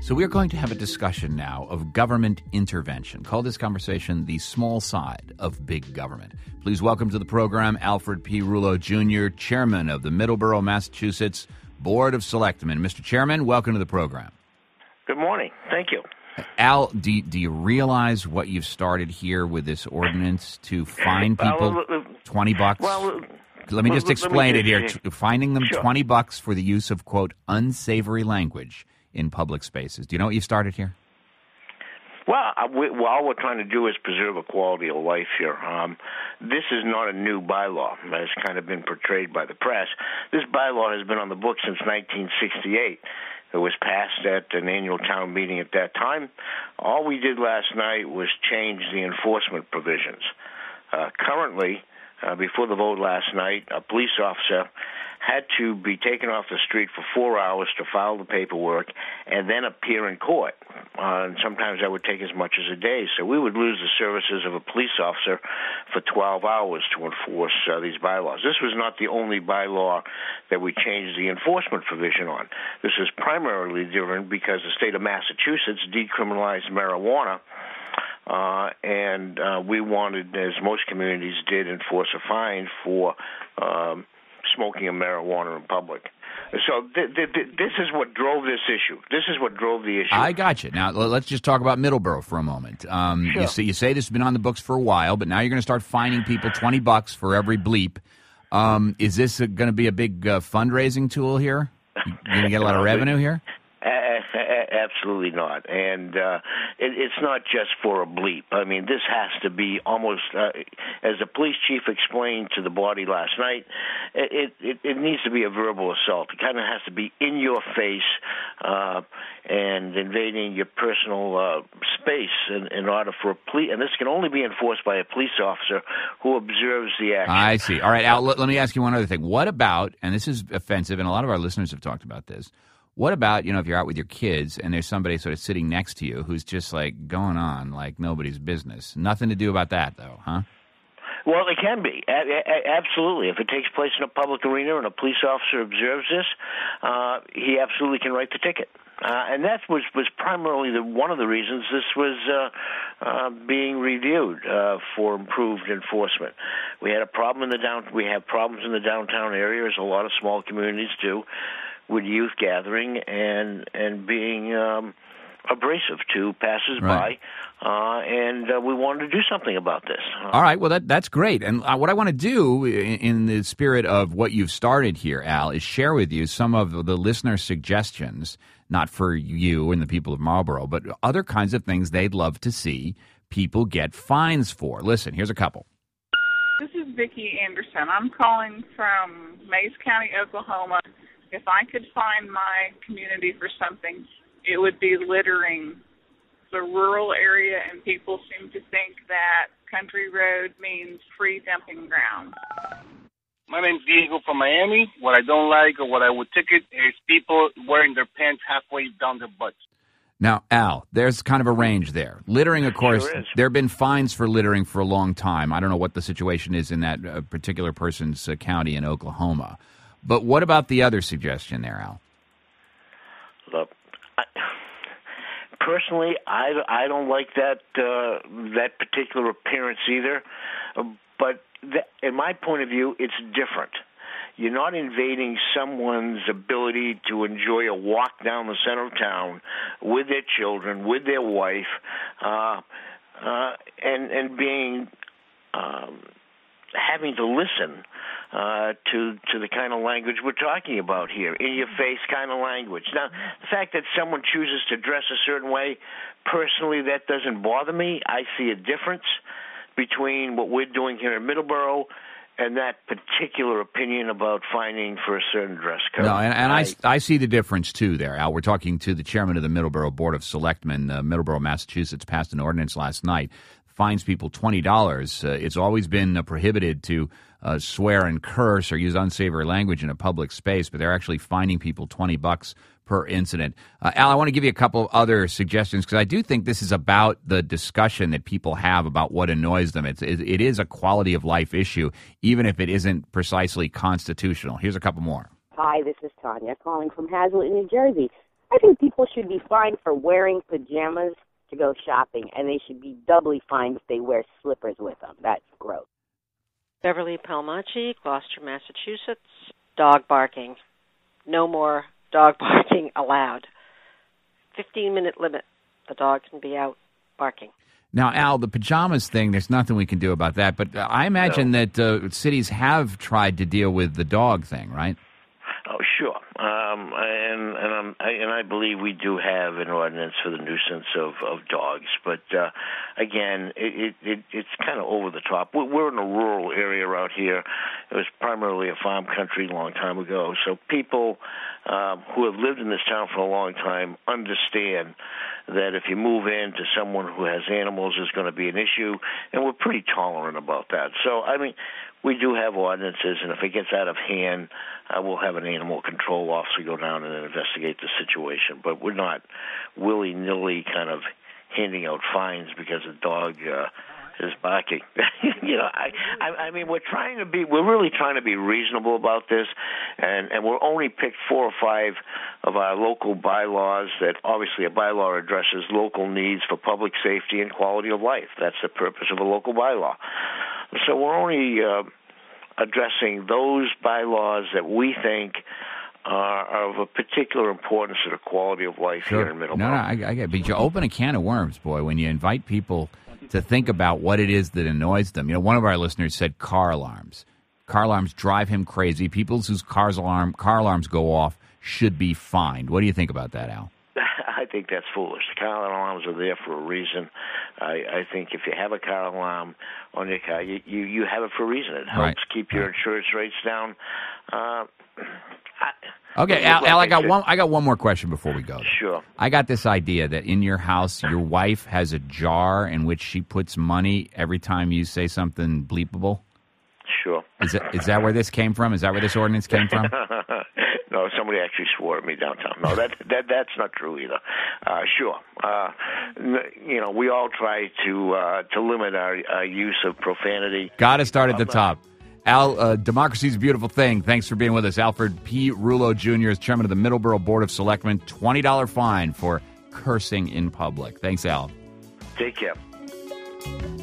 So we're going to have a discussion now of government intervention. Call this conversation the small side of big government. Please welcome to the program Alfred P. Rouleau Jr., Chairman of the Middleborough, Massachusetts Board of Selectmen. Mr. Chairman, welcome to the program. Good morning. Thank you. Al, do you realize what you've started here with this ordinance to fine people $20? Well, let me just explain it here. Fining them Sure. $20 for the use of, quote, unsavory language in public spaces. Do you know what you've started here? Well, all we're trying to do is preserve a quality of life here. This is not a new bylaw, as kind of been portrayed by the press. This bylaw has been on the books since 1968. It was passed at an annual town meeting at that time. All we did last night was change the enforcement provisions. Currently, before the vote last night, a police officer had to be taken off the street for 4 hours to file the paperwork and then appear in court. And sometimes that would take as much as a day. So we would lose the services of a police officer for 12 hours to enforce these bylaws. This was not the only bylaw that we changed the enforcement provision on. This is primarily different because the state of Massachusetts decriminalized marijuana. And we wanted, as most communities did, enforce a fine for smoking of marijuana in public. So this is what drove this issue. This is what drove the issue. I got you. Now, let's just talk about Middleborough for a moment. Sure. You say this has been on the books for a while, but now you're going to start fining people $20 for every bleep. Is this going to be a big fundraising tool here? You're going to get a lot of revenue here? Absolutely not. And it's not just for a bleep. I mean, this has to be almost, as the police chief explained to the body last night, it needs to be a verbal assault. It kind of has to be in your face and invading your personal space in order for a police. And this can only be enforced by a police officer who observes the action. I see. All right, Al, let me ask you one other thing. What about, and this is offensive, and a lot of our listeners have talked about this, what about, if you're out with your kids and there's somebody sort of sitting next to you who's just like going on like nobody's business? Nothing to do about that, though, huh? Well, it can be. Absolutely. If it takes place in a public arena and a police officer observes this, he absolutely can write the ticket. And that was primarily one of the reasons this was being reviewed for improved enforcement. We had a problem we have problems in the downtown area, as a lot of small communities do, with youth gathering and being abrasive to passersby, and we wanted to do something about this. All right, well, that's great. And what I want to do, in the spirit of what you've started here, Al, is share with you some of the listener suggestions, not for you and the people of Marlborough, but other kinds of things they'd love to see people get fines for. Listen, here's a couple. This is Vicki Anderson. I'm calling from Mays County, Oklahoma. If I could find my community for something, it would be littering. The rural area, and people seem to think that country road means free dumping ground. My name's Diego from Miami. What I don't like, or what I would ticket, is people wearing their pants halfway down their butts. Now, Al, there's kind of a range there. Littering, of course, Sure is. there have been fines for littering for a long time. I don't know what the situation is in that particular person's county in Oklahoma. But what about the other suggestion there, Al? Look, personally, I don't like that particular appearance either. But in my point of view, it's different. You're not invading someone's ability to enjoy a walk down the center of town with their children, with their wife, and being having to listen to the kind of language we're talking about here, in-your-face kind of language. Now, the fact that someone chooses to dress a certain way, personally, that doesn't bother me. I see a difference between what we're doing here in Middleborough and that particular opinion about fining for a certain dress code. No, and I see the difference, too, there, Al. We're talking to the chairman of the Middleborough Board of Selectmen. Middleborough, Massachusetts, passed an ordinance last night, fines people $20. It's always been prohibited to swear and curse or use unsavory language in a public space, but they're actually fining people $20 per incident. Al, I want to give you a couple of other suggestions because I do think this is about the discussion that people have about what annoys them. It is a quality of life issue, even if it isn't precisely constitutional. Here's a couple more. Hi, this is Tanya calling from Hazlet, New Jersey. I think people should be fined for wearing pajamas to go shopping, and they should be doubly fined if they wear slippers with them. That's gross. Beverly Palmacci, Gloucester, Massachusetts. Dog barking. No more dog barking allowed. 15-minute limit. The dog can be out barking. Now, Al, the pajamas thing, there's nothing we can do about that. But I imagine that cities have tried to deal with the dog thing, right? Oh, sure. And I believe we do have an ordinance for the nuisance of dogs. But, again, it's kind of over the top. We're in a rural area out here. It was primarily a farm country a long time ago. So people who have lived in this town for a long time understand that if you move into someone who has animals, there's going to be an issue. And we're pretty tolerant about that. So, I mean, we do have ordinances, and if it gets out of hand, we'll have an animal control officer go down and investigate the situation. But we're not willy-nilly kind of handing out fines because a dog is barking. I mean, we're really trying to be reasonable about this, and we'll only pick 4 or 5 of our local bylaws that obviously a bylaw addresses local needs for public safety and quality of life. That's the purpose of a local bylaw. So we're only addressing those bylaws that we think are of a particular importance to the quality of life here in Middleborough. No, I get it. But you open a can of worms, boy, when you invite people to think about what it is that annoys them. You know, one of our listeners said car alarms. Car alarms drive him crazy. People whose car alarms go off should be fined. What do you think about that, Al? I think that's foolish. The car alarms are there for a reason. I think if you have a car alarm on your car, you have it for a reason. It helps keep your insurance rates down. Okay, Al, I got one more question before we go. Sure. I got this idea that in your house, your wife has a jar in which she puts money every time you say something bleepable. Sure. Is that where this came from? Is that where this ordinance came from? No, somebody actually swore at me downtown. No, that's not true either. Sure. We all try to limit our use of profanity. Got to start at the top. Al, democracy's a beautiful thing. Thanks for being with us. Alfred P. Rouleau Jr. is chairman of the Middleborough Board of Selectmen. $20 fine for cursing in public. Thanks, Al. Take care.